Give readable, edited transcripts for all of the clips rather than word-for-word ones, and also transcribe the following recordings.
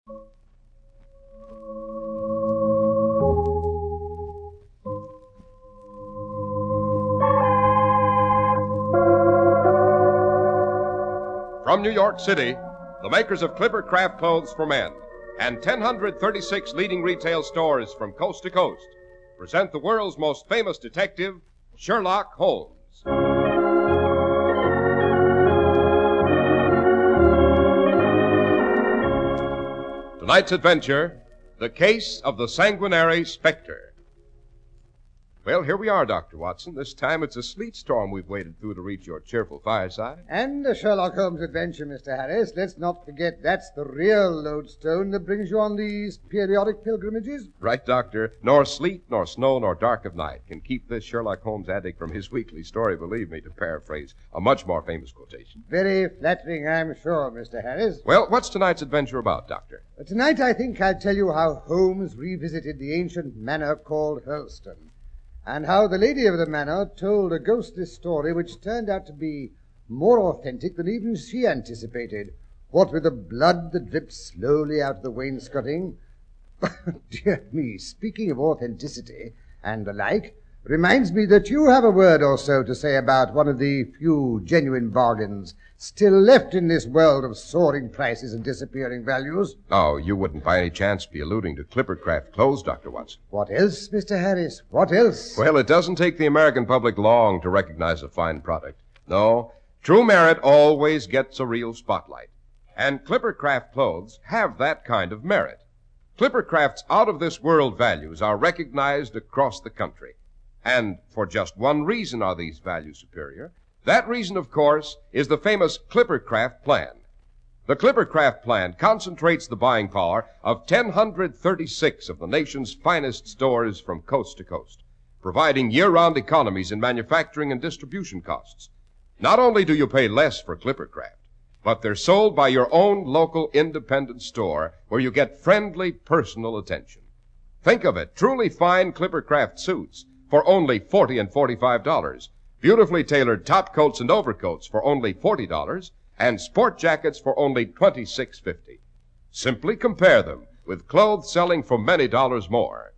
From New York City, the makers of Clipper Craft Clothes for Men and 1,036 leading retail stores from coast to coast present the world's most famous detective, Sherlock Holmes. Tonight's adventure, The Case of the Sanguinary Spectre. Well, here we are, Dr. Watson. This time it's a sleet storm we've waded through to reach your cheerful fireside. And a Sherlock Holmes adventure, Mr. Harris. Let's not forget that's the real lodestone that brings you on these periodic pilgrimages. Right, Doctor. Nor sleet, nor snow, nor dark of night can keep this Sherlock Holmes addict from his weekly story, believe me, to paraphrase a much more famous quotation. Very flattering, I'm sure, Mr. Harris. Well, what's tonight's adventure about, Doctor? Tonight I think I'll tell you how Holmes revisited the ancient manor called Hurlstone, and how the lady of the manor told a ghostly story which turned out to be more authentic than even she anticipated, what with the blood that dripped slowly out of the wainscoting. Dear me, speaking of authenticity and the like, reminds me that you have a word or so to say about one of the few genuine bargains still left in this world of soaring prices and disappearing values. Oh, you wouldn't by any chance be alluding to Clipper Craft Clothes, Dr. Watson. What else, Mr. Harris? What else? Well, it doesn't take the American public long to recognize a fine product. No, true merit always gets a real spotlight. And Clipper Craft Clothes have that kind of merit. Clipper Craft's out-of-this-world values are recognized across the country. And for just one reason are these values superior. That reason, of course, is the famous Clipper Craft Plan. The Clipper Craft Plan concentrates the buying power of 1,036 of the nation's finest stores from coast to coast, providing year-round economies in manufacturing and distribution costs. Not only do you pay less for Clipper Craft, but they're sold by your own local independent store where you get friendly personal attention. Think of it, truly fine Clipper Craft suits for only $40 and $45, beautifully tailored top coats and overcoats for only $40, and sport jackets for only $26.50. Simply compare them with clothes selling for many dollars more.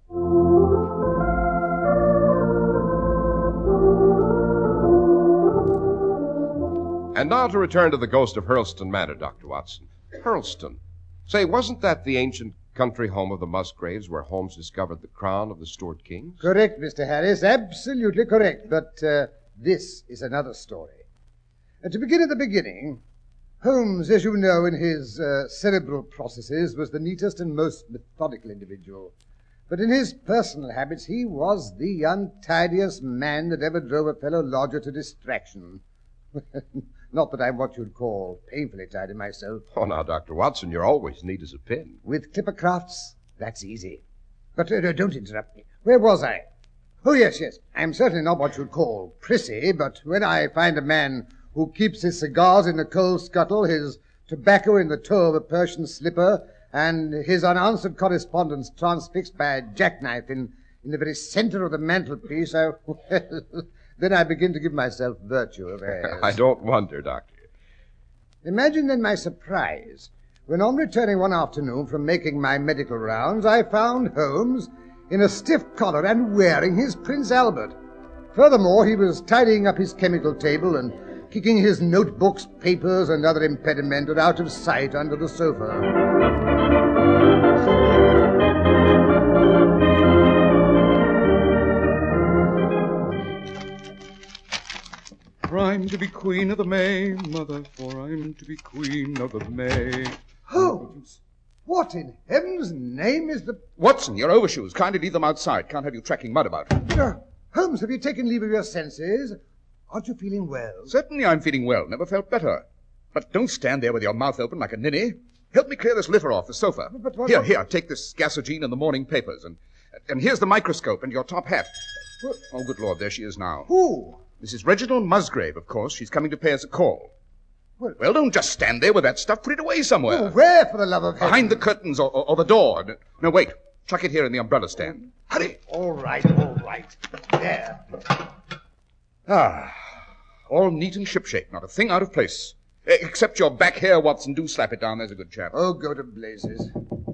And now to return to the ghost of Hurlstone Manor, Dr. Watson. Hurlstone. Say, wasn't that the ancient country home of the Musgraves where Holmes discovered the crown of the Stuart kings? Correct, Mr. Harris, absolutely correct. But this is another story. To begin at the beginning, Holmes, as you know, in his cerebral processes, was the neatest and most methodical individual. But in his personal habits, he was the untidiest man that ever drove a fellow lodger to distraction. Not that I'm what you'd call painfully tidy myself. Oh, now, Dr. Watson, you're always neat as a pin. With Clipper Crafts, that's easy. But don't interrupt me. Where was I? Oh, yes. I'm certainly not what you'd call prissy, but when I find a man who keeps his cigars in the coal scuttle, his tobacco in the toe of a Persian slipper, and his unanswered correspondence transfixed by a jackknife in the very center of the mantelpiece, then I begin to give myself virtue of airs. I don't wonder, Doctor. Imagine then my surprise when, on returning one afternoon from making my medical rounds, I found Holmes in a stiff collar and wearing his Prince Albert. Furthermore, he was tidying up his chemical table and kicking his notebooks, papers, and other impedimenta out of sight under the sofa. For I'm to be queen of the May, mother, for I'm to be queen of the May. Holmes! What in heaven's name is the... Watson, your overshoes. Kindly leave them outside. Can't have you tracking mud about. Holmes, have you taken leave of your senses? Aren't you feeling well? Certainly I'm feeling well. Never felt better. But don't stand there with your mouth open like a ninny. Help me clear this litter off the sofa. But what... Here, take this gasogene and the morning papers. And here's the microscope and your top hat. What? Oh, good Lord, there she is now. Who? Mrs. Reginald Musgrave, of course. She's coming to pay us a call. Well, don't just stand there with that stuff. Put it away somewhere. Oh, where, for the love of heaven? Behind the curtains or the door. No, wait. Chuck it here in the umbrella stand. Hurry. All right. There. All neat and shipshape. Not a thing out of place. Except your back hair, Watson. Do slap it down. There's a good chap. Oh, go to blazes.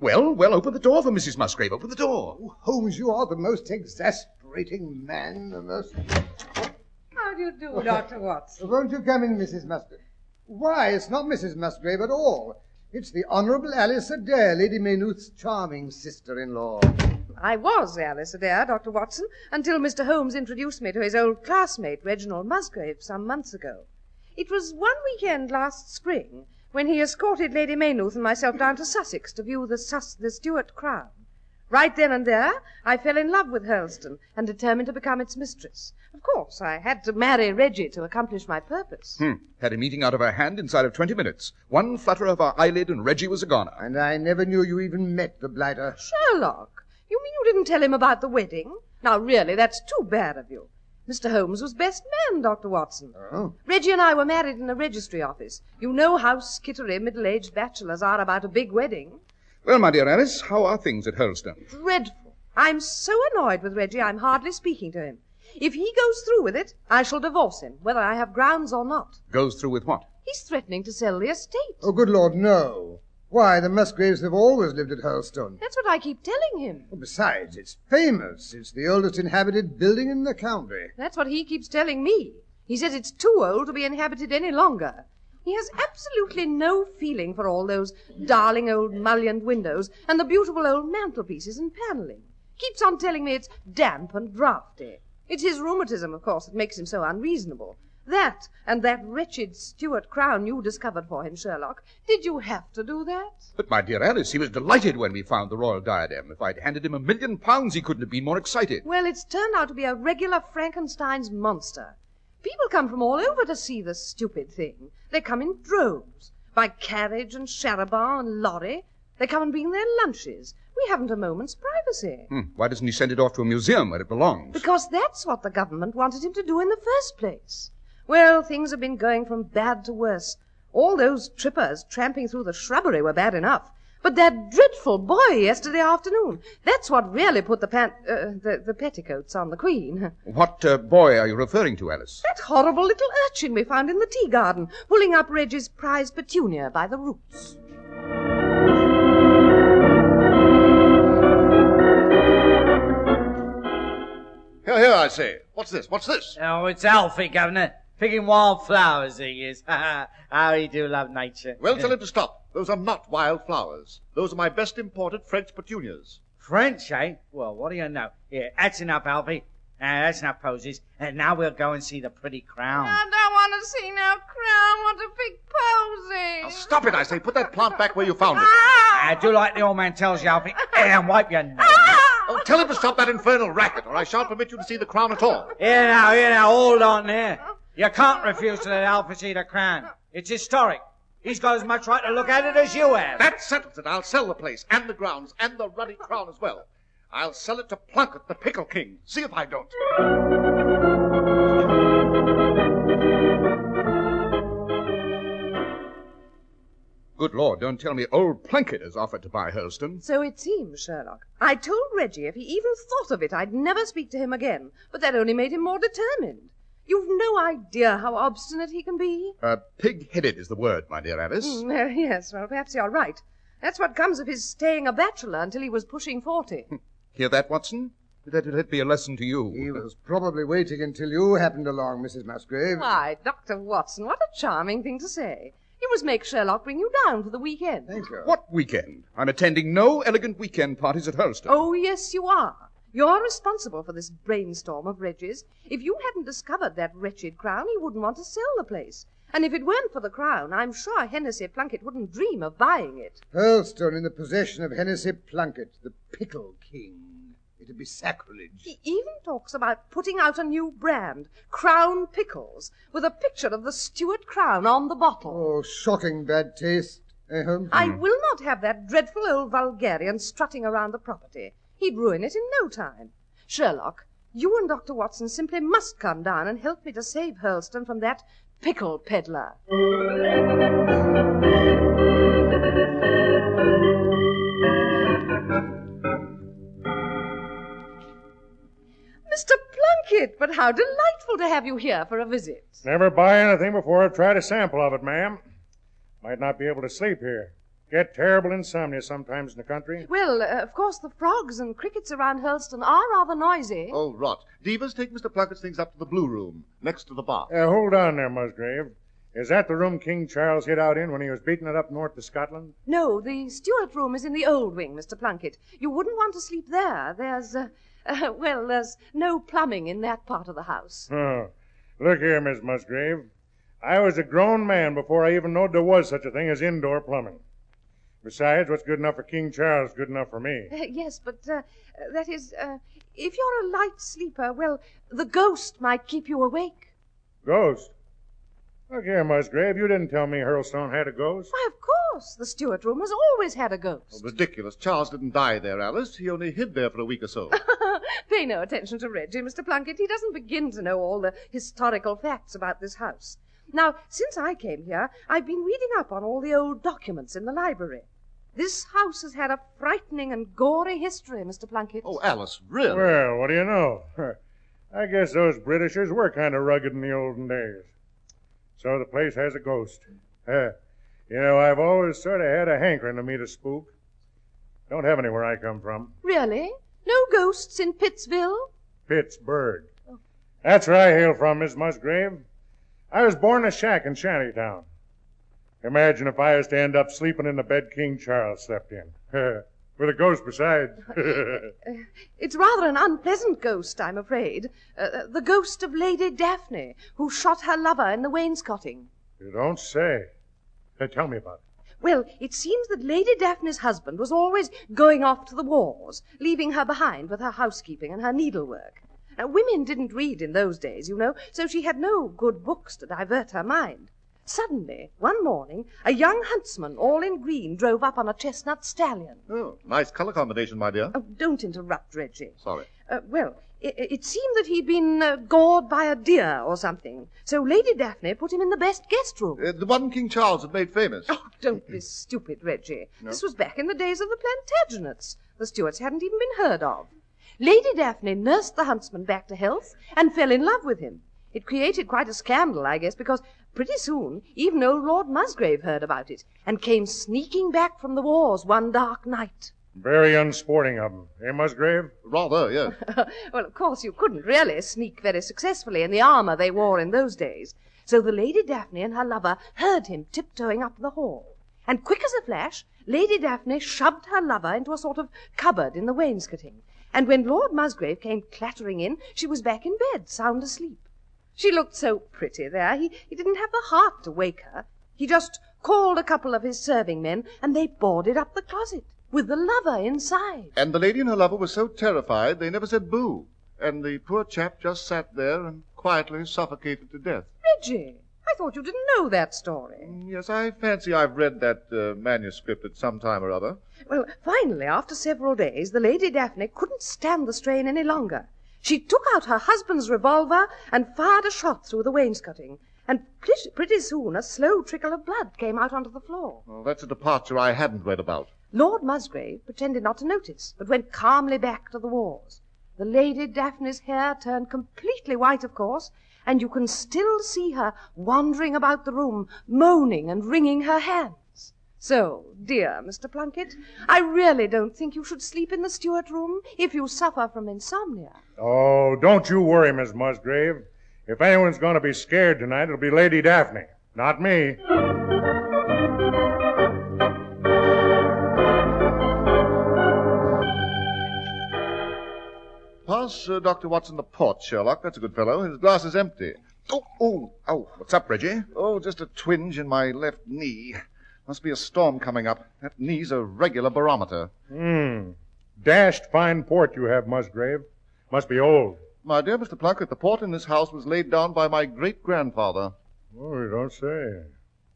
Well, open the door for Mrs. Musgrave. Open the door. Oh, Holmes, you are the most exasperating man, the most... How do you do, Dr. Watson? Won't you come in, Mrs. Musgrave? Why, it's not Mrs. Musgrave at all. It's the Honourable Alice Adair, Lady Maynooth's charming sister-in-law. I was Alice Adair, Dr. Watson, until Mr. Holmes introduced me to his old classmate, Reginald Musgrave, some months ago. It was one weekend last spring when he escorted Lady Maynooth and myself down to Sussex to view the Stuart Crown. Right then and there, I fell in love with Hurlstone and determined to become its mistress. Of course, I had to marry Reggie to accomplish my purpose. Had him eating out of her hand inside of 20 minutes. One flutter of her eyelid and Reggie was a goner. And I never knew you even met the blighter. Sherlock, you mean you didn't tell him about the wedding? Now, really, that's too bad of you. Mr. Holmes was best man, Dr. Watson. Oh? Reggie and I were married in a registry office. You know how skittery middle-aged bachelors are about a big wedding. Well, my dear Alice, how are things at Hurlstone? Dreadful. I'm so annoyed with Reggie, I'm hardly speaking to him. If he goes through with it, I shall divorce him, whether I have grounds or not. Goes through with what? He's threatening to sell the estate. Oh, good Lord, no. Why, the Musgraves have always lived at Hurlstone. That's what I keep telling him. Besides, it's famous. It's the oldest inhabited building in the county. That's what he keeps telling me. He says it's too old to be inhabited any longer. He has absolutely no feeling for all those darling old mullioned windows and the beautiful old mantelpieces and panelling. Keeps on telling me it's damp and draughty. It's his rheumatism, of course, that makes him so unreasonable. That and that wretched Stuart crown you discovered for him, Sherlock. Did you have to do that? But, my dear Alice, he was delighted when we found the royal diadem. If I'd handed him £1 million, he couldn't have been more excited. Well, it's turned out to be a regular Frankenstein's monster. People come from all over to see this stupid thing. They come in droves, by carriage and charabanc and lorry. They come and bring their lunches. We haven't a moment's privacy. Why doesn't he send it off to a museum where it belongs? Because that's what the government wanted him to do in the first place. Well, things have been going from bad to worse. All those trippers tramping through the shrubbery were bad enough. But that dreadful boy yesterday afternoon, that's what really put the petticoats on the Queen. What boy are you referring to, Alice? That horrible little urchin we found in the tea garden, pulling up Reggie's prize petunia by the roots. Here, I say. What's this? Oh, it's Alfie, Governor. Picking wildflowers, he is. How he do love nature. Well, tell him to stop. Those are not wild flowers. Those are my best imported French petunias. French, eh? Well, what do you know? Here, that's enough, Alfie. That's enough poses. And now we'll go and see the pretty crown. I don't want to see no crown. I want a big posy. Now, stop it, I say. Put that plant back where you found it. Do like the old man tells you, Alfie. And wipe your nose. Oh, tell him to stop that infernal racket, or I shan't permit you to see the crown at all. Here now, hold on there. You can't refuse to let Alfie see the crown. It's historic. He's got as much right to look at it as you have. That settles it. I'll sell the place, and the grounds, and the ruddy crown as well. I'll sell it to Plunkett, the Pickle King. See if I don't. Good Lord, don't tell me old Plunkett has offered to buy Hurlstone. So it seems, Sherlock. I told Reggie if he even thought of it, I'd never speak to him again. But that only made him more determined. You've no idea how obstinate he can be. Pig-headed is the word, my dear Alice. Yes, well, perhaps you're right. That's what comes of his staying a bachelor until he was pushing 40. Hear that, Watson? Let it be a lesson to you. He was probably waiting until you happened along, Mrs. Musgrave. Why, Dr. Watson, what a charming thing to say. You must make Sherlock bring you down for the weekend. Thank you. What weekend? I'm attending no elegant weekend parties at Hurlstone. Oh, yes, you are. You're responsible for this brainstorm of Reggie's. If you hadn't discovered that wretched crown, he wouldn't want to sell the place. And if it weren't for the crown, I'm sure Hennessy Plunkett wouldn't dream of buying it. Hurlstone in the possession of Hennessy Plunkett, the Pickle King. It'd be sacrilege. He even talks about putting out a new brand, Crown Pickles, with a picture of the Stuart crown on the bottle. Oh, shocking bad taste, eh, Holmes? I will not have that dreadful old vulgarian strutting around the property. He'd ruin it in no time. Sherlock, you and Dr. Watson simply must come down and help me to save Hurlstone from that pickle peddler. Mr. Plunkett, but how delightful to have you here for a visit. Never buy anything before I've tried a sample of it, ma'am. Might not be able to sleep here. Get terrible insomnia sometimes in the country. Well, of course, the frogs and crickets around Hurlstone are rather noisy. Oh, rot. Divas, take Mr. Plunkett's things up to the Blue Room, next to the bar. Hold on there, Musgrave. Is that the room King Charles hid out in when he was beating it up north of Scotland? No, the Stuart room is in the old wing, Mr. Plunkett. You wouldn't want to sleep there. There's no plumbing in that part of the house. Oh, look here, Miss Musgrave. I was a grown man before I even knowed there was such a thing as indoor plumbing. Besides, what's good enough for King Charles is good enough for me. Yes, but that is, if you're a light sleeper, well, the ghost might keep you awake. Ghost? Look here, Musgrave, you didn't tell me Hurlstone had a ghost. Why, of course. The Stuart room has always had a ghost. Oh, ridiculous. Charles didn't die there, Alice. He only hid there for a week or so. Pay no attention to Reggie, Mr. Plunkett. He doesn't begin to know all the historical facts about this house. Now, since I came here, I've been reading up on all the old documents in the library. This house has had a frightening and gory history, Mr. Plunkett. Oh, Alice, really? Well, what do you know? I guess those Britishers were kind of rugged in the olden days. So the place has a ghost. I've always sort of had a hankering to meet a spook. Don't have any where I come from. Really? No ghosts in Pittsville? Pittsburgh. Oh. That's where I hail from, Miss Musgrave. I was born in a shack in Shantytown. Imagine if I was to end up sleeping in the bed King Charles slept in. With a ghost besides. It's rather an unpleasant ghost, I'm afraid. The ghost of Lady Daphne, who shot her lover in the wainscoting. You don't say. Tell me about it. Well, it seems that Lady Daphne's husband was always going off to the wars, leaving her behind with her housekeeping and her needlework. Women didn't read in those days, you know, so she had no good books to divert her mind. Suddenly, one morning, a young huntsman, all in green, drove up on a chestnut stallion. Oh, nice color combination, my dear. Oh, don't interrupt, Reggie. Sorry. It seemed that he'd been gored by a deer or something, so Lady Daphne put him in the best guest room. The one King Charles had made famous. Oh, don't be stupid, Reggie. No. This was back in the days of the Plantagenets. The Stuarts hadn't even been heard of. Lady Daphne nursed the huntsman back to health and fell in love with him. It created quite a scandal, I guess, because pretty soon even old Lord Musgrave heard about it and came sneaking back from the wars one dark night. Very unsporting of him, eh, Musgrave? Rather, yes. Well, of course, you couldn't really sneak very successfully in the armor they wore in those days. So the Lady Daphne and her lover heard him tiptoeing up the hall. And quick as a flash, Lady Daphne shoved her lover into a sort of cupboard in the wainscoting. And when Lord Musgrave came clattering in, she was back in bed, sound asleep. She looked so pretty there, he didn't have the heart to wake her. He just called a couple of his serving men, and they boarded up the closet, with the lover inside. And the lady and her lover were so terrified they never said boo. And the poor chap just sat there and quietly suffocated to death. Reggie, I thought you didn't know that story. Yes, I fancy I've read that manuscript at some time or other. Well, finally, after several days, the Lady Daphne couldn't stand the strain any longer. She took out her husband's revolver and fired a shot through the wainscoting. And pretty soon a slow trickle of blood came out onto the floor. Well, that's a departure I hadn't read about. Lord Musgrave pretended not to notice, but went calmly back to the wars. The Lady Daphne's hair turned completely white, of course, and you can still see her wandering about the room, moaning and wringing her hands. So, dear Mr. Plunkett, I really don't think you should sleep in the Stuart room if you suffer from insomnia. Oh, don't you worry, Miss Musgrave. If anyone's going to be scared tonight, it'll be Lady Daphne, not me. Pass Dr. Watson the port, Sherlock. That's a good fellow. His glass is empty. Oh. What's up, Reggie? Oh, just a twinge in my left knee. Must be a storm coming up. That knee's a regular barometer. Dashed fine port you have, Musgrave. Must be old. My dear Mr. Plunkett, the port in this house was laid down by my great-grandfather. Oh, you don't say.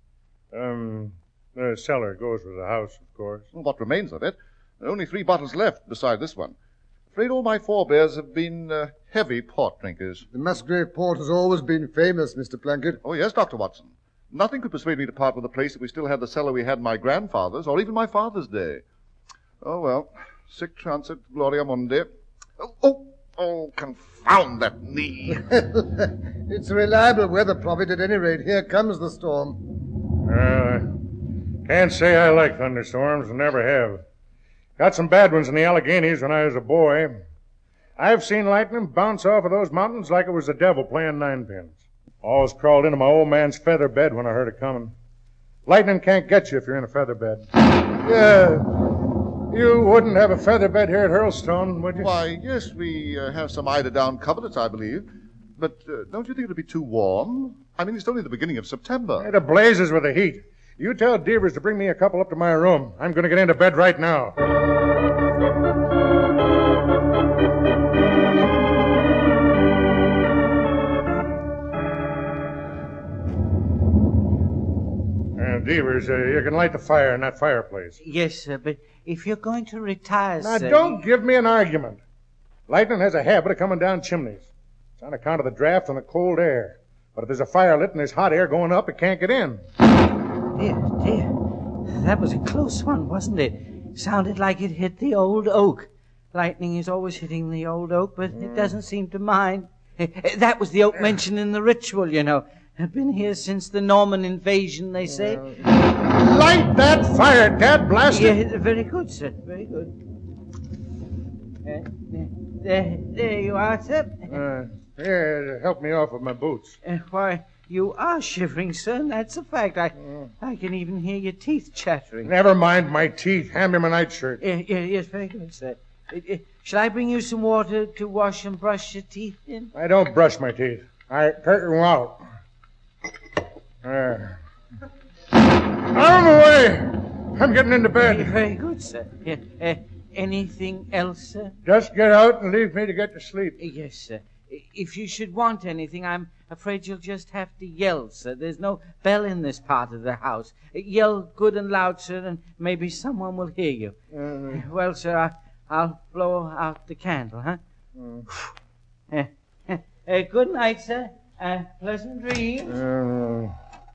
The cellar goes with the house, of course. What remains of it? There are only 3 bottles left beside this one. Afraid all my forebears have been heavy port drinkers. The Musgrave port has always been famous, Mr. Plunkett. Oh, yes, Dr. Watson. Nothing could persuade me to part with a place if we still had the cellar we had in my grandfather's, or even my father's day. Oh, well, sic transit gloria mundi. Oh, confound that knee. It's a reliable weather prophet at any rate. Here comes the storm. Can't say I like thunderstorms, and never have. Got some bad ones in the Alleghenies when I was a boy. I've seen lightning bounce off of those mountains like it was the devil playing ninepins. Always crawled into my old man's feather bed when I heard it coming. Lightning can't get you if you're in a feather bed. Yeah, you wouldn't have a feather bed here at Hurlstone, would you? Why, yes, we have some eider-down coverlets, I believe. But don't you think it'll be too warm? I mean, it's only the beginning of September. It blazes with the heat. You tell Devers to bring me a couple up to my room. I'm going to get into bed right now. Devers, you can light the fire in that fireplace. Yes, sir, but if you're going to retire, Now, sir... don't give me an argument. Lightning has a habit of coming down chimneys. It's on account of the draft and the cold air. But if there's a fire lit and there's hot air going up, it can't get in. Dear. That was a close one, wasn't it? Sounded like it hit the old oak. Lightning is always hitting the old oak, but it doesn't seem to mind. That was the oak mentioned in the ritual, you know. I've been here since the Norman invasion, they say. Light that fire, Dad, blast it! Yeah, very good, sir, very good. There you are, sir. Here, help me off with my boots. Why, you are shivering, sir, and that's a fact. I can even hear your teeth chattering. Never mind my teeth. Hand me my nightshirt. Yes, very good, sir. Shall I bring you some water to wash and brush your teeth in? I don't brush my teeth. I curtain them out. There. Out of the way! I'm getting into bed. Very good, sir. Anything else, sir? Just get out and leave me to get to sleep. Yes, sir. If you should want anything, I'm afraid you'll just have to yell, sir. There's no bell in this part of the house. Yell good and loud, sir, and maybe someone will hear you. Well, sir, I'll blow out the candle, huh? Good night, sir. Pleasant dreams.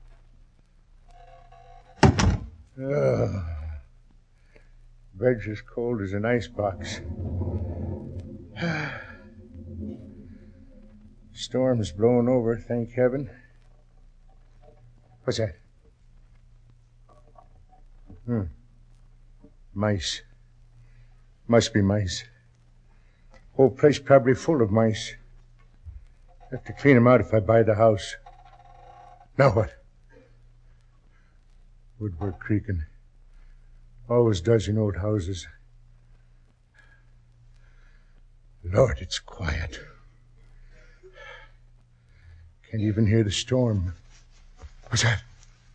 Bed's as cold as an icebox. Storm's blowing over, thank heaven. What's that? Mice. Must be mice. Whole place probably full of mice. Have to clean them out if I buy the house. Now what? Woodwork creaking. Always does in old houses. Lord, it's quiet. Can't even hear the storm. What's that?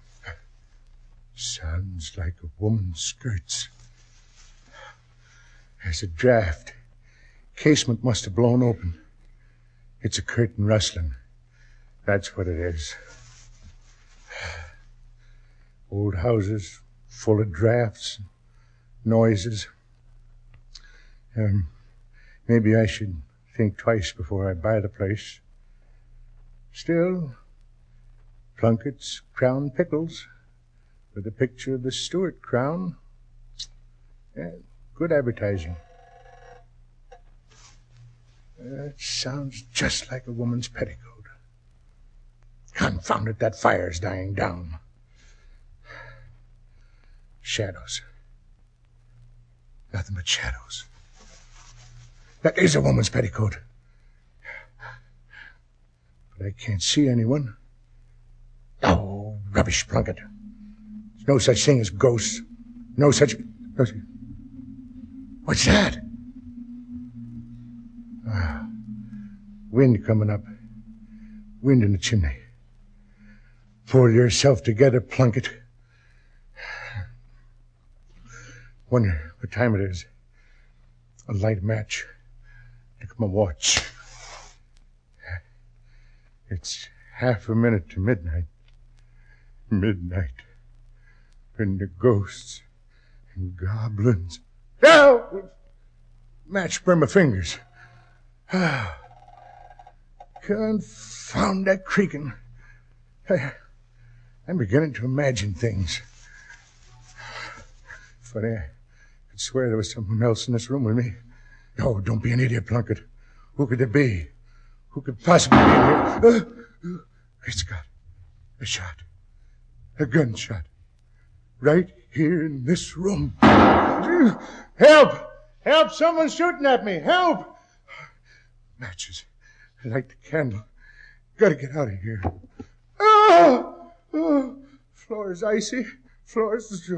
Sounds like a woman's skirts. There's a draft. Casement must have blown open. It's a curtain rustling. That's what it is. Old houses full of drafts, noises. Maybe I should think twice before I buy the place. Still, Plunkett's Crown Pickles with a picture of the Stuart crown. Yeah, good advertising. It sounds just like a woman's petticoat. Confound it, that fire's dying down. Shadows. Nothing but shadows. That is a woman's petticoat. But I can't see anyone. Oh, rubbish, Plunkett. There's no such thing as ghosts. No such... What's that? Wind coming up. Wind in the chimney. Pull yourself together, Plunkett. Wonder what time it is. I'll light a match. Look at my watch. It's half a minute to midnight. Midnight. And the ghosts and goblins. No! Match burn my fingers. Confound that creaking. I'm beginning to imagine things. Funny, I could swear there was someone else in this room with me. Oh, don't be an idiot, Plunkett. Who could it be? Who could possibly be in here? Great Scott. A shot. A gunshot. Right here in this room. Help! Help! Someone's shooting at me! Help! Matches. Light the candle. Gotta get out of here. Oh! Floor's icy. Floor's...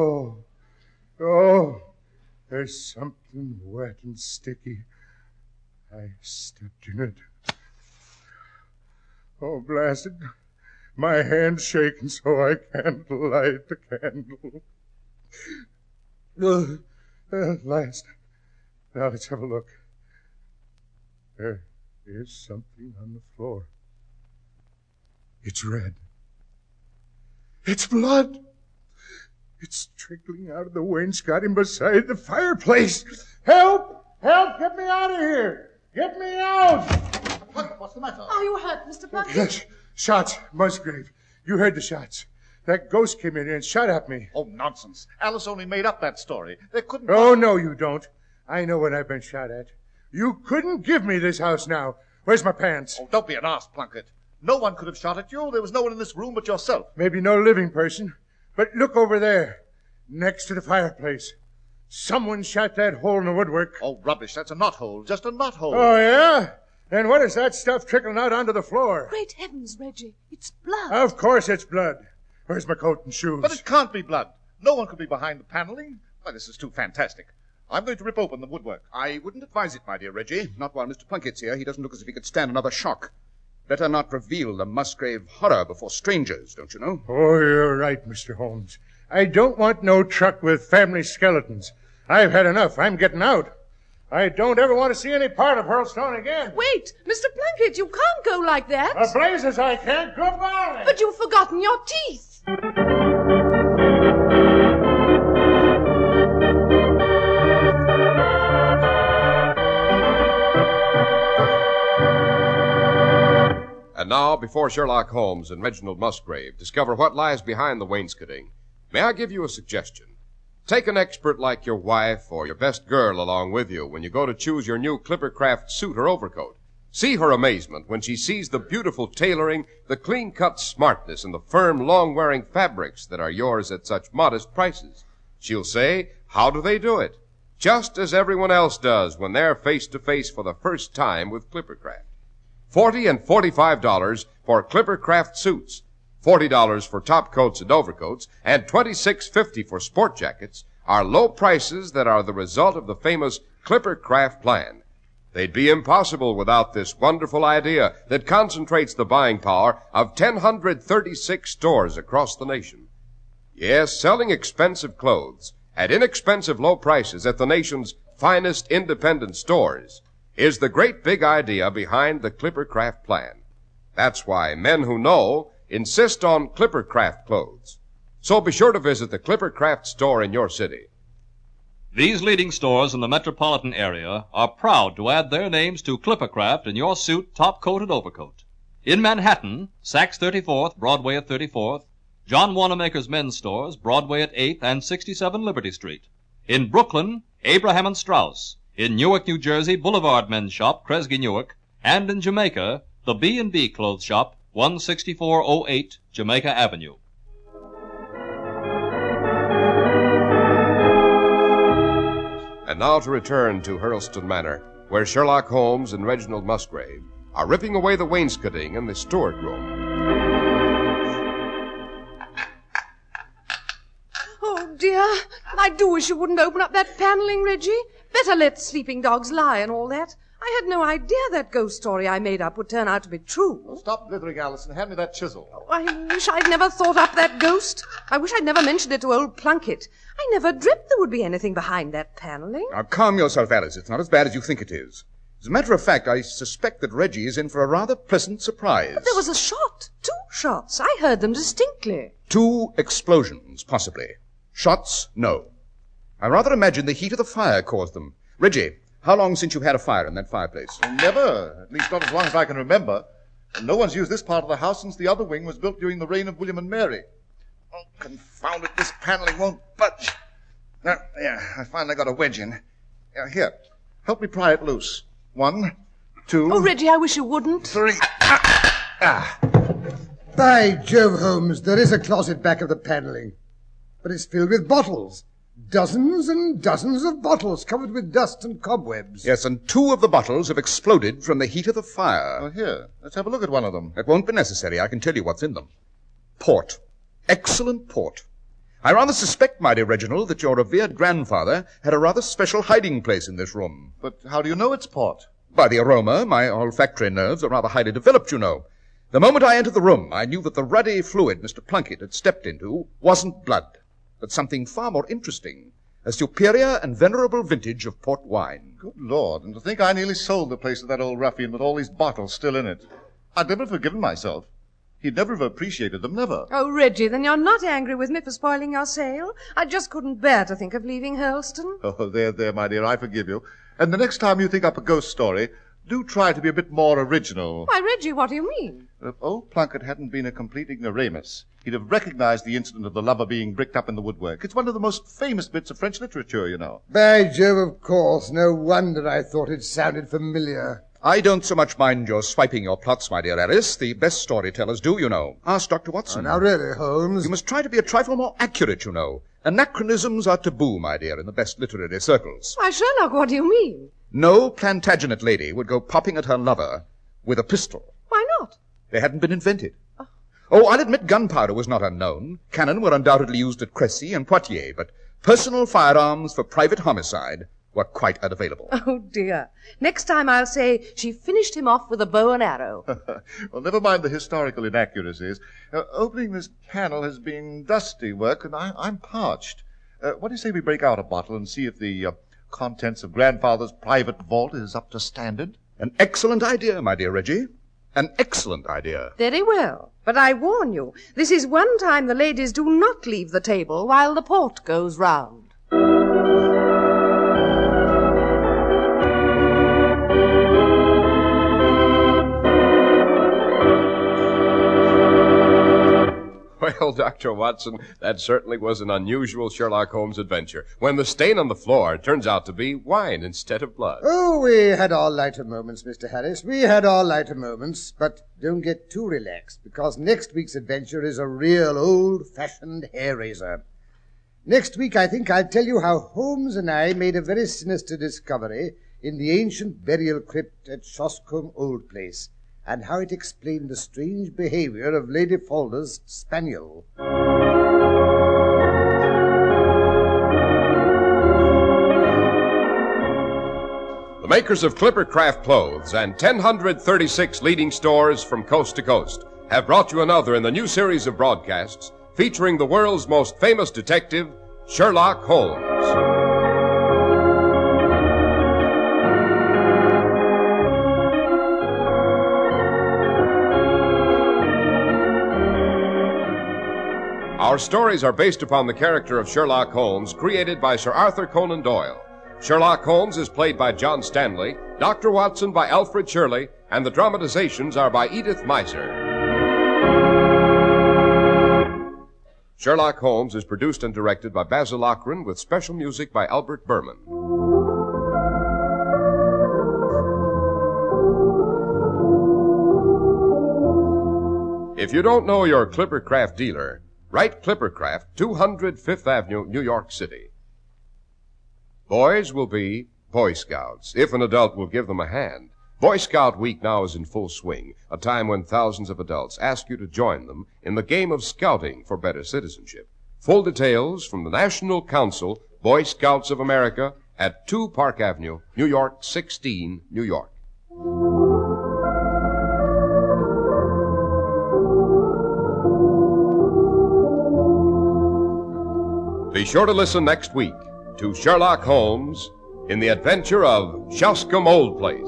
Oh! There's something wet and sticky. I stepped in it. Oh, blasted. My hand's shaking so I can't light the candle. At last. Now let's have a look. There is something on the floor. It's red. It's blood. It's trickling out of the wainscoting beside the fireplace. Help! Help! Get me out of here! Get me out! What's the matter? Are you hurt, Mr. Plunkett? Yes, shots, Musgrave. You heard the shots. That ghost came in here and shot at me. Oh, nonsense. Alice only made up that story. There couldn't... Oh, no, you don't. I know when I've been shot at. You couldn't give me this house now. Where's my pants? Oh, don't be an arse, Plunkett. No one could have shot at you. There was no one in this room but yourself. Maybe no living person. But look over there, next to the fireplace. Someone shot that hole in the woodwork. Oh, rubbish. That's a knothole. Just a knothole. Oh, yeah? And what is that stuff trickling out onto the floor? Great heavens, Reggie. It's blood. Of course it's blood. Where's my coat and shoes? But it can't be blood. No one could be behind the paneling. Why, this is too fantastic. I'm going to rip open the woodwork. I wouldn't advise it, my dear Reggie. Not while Mr. Plunkett's here. He doesn't look as if he could stand another shock. Better not reveal the Musgrave horror before strangers, don't you know? Oh, you're right, Mr. Holmes. I don't want no truck with family skeletons. I've had enough. I'm getting out. I don't ever want to see any part of Hurlstone again. Wait, Mr. Plunkett, you can't go like that. Blazes, I can't. Goodbye. But you've forgotten your teeth. And now, before Sherlock Holmes and Reginald Musgrave discover what lies behind the wainscoting, may I give you a suggestion? Take an expert like your wife or your best girl along with you when you go to choose your new Clippercraft suit or overcoat. See her amazement when she sees the beautiful tailoring, the clean-cut smartness, and the firm, long-wearing fabrics that are yours at such modest prices. She'll say, how do they do it? Just as everyone else does when they're face-to-face for the first time with Clippercraft. $40 and $45 for Clippercraft suits, $40 for top coats and overcoats, and $26.50 for sport jackets are low prices that are the result of the famous Clippercraft plan. They'd be impossible without this wonderful idea that concentrates the buying power of 1,036 stores across the nation. Yes, selling expensive clothes at inexpensive low prices at the nation's finest independent stores is the great big idea behind the Clippercraft plan. That's why men who know insist on Clippercraft clothes. So be sure to visit the Clippercraft store in your city. These leading stores in the metropolitan area are proud to add their names to Clippercraft in your suit, top coat, and overcoat. In Manhattan, Saks 34th, Broadway at 34th, John Wanamaker's men's stores, Broadway at 8th and 67 Liberty Street. In Brooklyn, Abraham and Strauss. In Newark, New Jersey, Boulevard Men's Shop, Kresge Newark. And in Jamaica, the B&B Clothes Shop, 16408 Jamaica Avenue. And now to return to Hurlstone Manor, where Sherlock Holmes and Reginald Musgrave are ripping away the wainscoting in the steward room. Oh, dear. I do wish you wouldn't open up that paneling, Reggie. Better let sleeping dogs lie and all that. I had no idea that ghost story I made up would turn out to be true. Stop blithering, Alice, and hand me that chisel. Oh, I wish I'd never thought up that ghost. I wish I'd never mentioned it to old Plunkett. I never dreamt there would be anything behind that paneling. Now, calm yourself, Alice. It's not as bad as you think it is. As a matter of fact, I suspect that Reggie is in for a rather pleasant surprise. But there was a shot. 2 shots. I heard them distinctly. 2 explosions, possibly. Shots, no. I rather imagine the heat of the fire caused them. Reggie, how long since you've had a fire in that fireplace? Never. At least not as long as I can remember. And no one's used this part of the house since the other wing was built during the reign of William and Mary. Oh, confound it, this paneling won't budge. Now, yeah, I finally got a wedge in. Here, help me pry it loose. 1, 2... Oh, Reggie, I wish you wouldn't. 3... By Jove, Holmes, there is a closet back of the paneling. but it's filled with bottles. Dozens and dozens of bottles covered with dust and cobwebs. Yes, and 2 of the bottles have exploded from the heat of the fire. Well, here, let's have a look at one of them. It won't be necessary. I can tell you what's in them. Port. Excellent port. I rather suspect, my dear Reginald, that your revered grandfather had a rather special hiding place in this room. But how do you know it's port? By the aroma. My olfactory nerves are rather highly developed, you know. The moment I entered the room, I knew that the ruddy fluid Mr. Plunkett had stepped into wasn't blood, but something far more interesting, a superior and venerable vintage of port wine. Good Lord, and to think I nearly sold the place to that old ruffian with all these bottles still in it. I'd never have forgiven myself. He'd never have appreciated them, never. Oh, Reggie, then you're not angry with me for spoiling your sale? I just couldn't bear to think of leaving Hurlstone. Oh, there, my dear, I forgive you. And the next time you think up a ghost story, do try to be a bit more original. Why, Reggie, what do you mean? If old Plunkett hadn't been a complete ignoramus, he'd have recognized the incident of the lover being bricked up in the woodwork. It's one of the most famous bits of French literature, you know. By Jove, of course. No wonder I thought it sounded familiar. I don't so much mind your swiping your plots, my dear Alice. The best storytellers do, you know. Ask Dr. Watson. Oh, now really, Holmes. You must try to be a trifle more accurate, you know. Anachronisms are taboo, my dear, in the best literary circles. Why, Sherlock, what do you mean? No Plantagenet lady would go popping at her lover with a pistol. Why not? They hadn't been invented. Oh, I'll admit gunpowder was not unknown. Cannon were undoubtedly used at Crécy and Poitiers, but personal firearms for private homicide were quite unavailable. Oh, dear. Next time I'll say she finished him off with a bow and arrow. Well, never mind the historical inaccuracies. Opening this panel has been dusty work, and I'm parched. What do you say we break out a bottle and see if the contents of Grandfather's private vault is up to standard? An excellent idea, my dear Reggie. An excellent idea. Very well. But I warn you, this is one time the ladies do not leave the table while the port goes round. Well, Dr. Watson, that certainly was an unusual Sherlock Holmes adventure, when the stain on the floor turns out to be wine instead of blood. Oh, we had our lighter moments, Mr. Harris. We had our lighter moments, but don't get too relaxed, because next week's adventure is a real old-fashioned hair-raiser. Next week, I think I'll tell you how Holmes and I made a very sinister discovery in the ancient burial crypt at Shoscombe Old Place, and how it explained the strange behavior of Lady Falder's spaniel. The makers of Clippercraft clothes and 1,036 leading stores from coast to coast have brought you another in the new series of broadcasts featuring the world's most famous detective, Sherlock Holmes. Our stories are based upon the character of Sherlock Holmes, created by Sir Arthur Conan Doyle. Sherlock Holmes is played by John Stanley, Dr. Watson by Alfred Shirley, and the dramatizations are by Edith Meiser. Sherlock Holmes is produced and directed by Basil Lochran, with special music by Albert Berman. If you don't know your Clippercraft dealer, write Clippercraft, 200 Fifth Avenue, New York City. Boys will be Boy Scouts, if an adult will give them a hand. Boy Scout Week now is in full swing, a time when thousands of adults ask you to join them in the game of scouting for better citizenship. Full details from the National Council, Boy Scouts of America, at 2 Park Avenue, New York, 16, New York. Be sure to listen next week to Sherlock Holmes in the adventure of Shoscombe Old Place.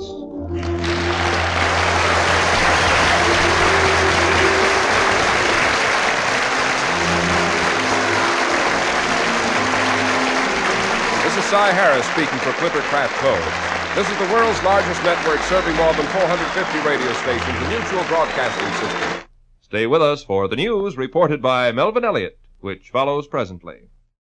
This is Cy Harris speaking for Clippercraft Clothes. This is the world's largest network serving more than 450 radio stations and mutual broadcasting system. Stay with us for the news reported by Melvin Elliott, which follows presently.